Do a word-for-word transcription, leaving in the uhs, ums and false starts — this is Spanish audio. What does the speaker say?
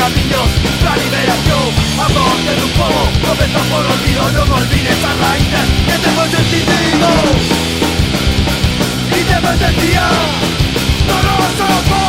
caminos, la liberación, a borde de un poco, comenzó por olvido, no me olvides a raíces que te fue sentido y te pertenecía, no lo soporto.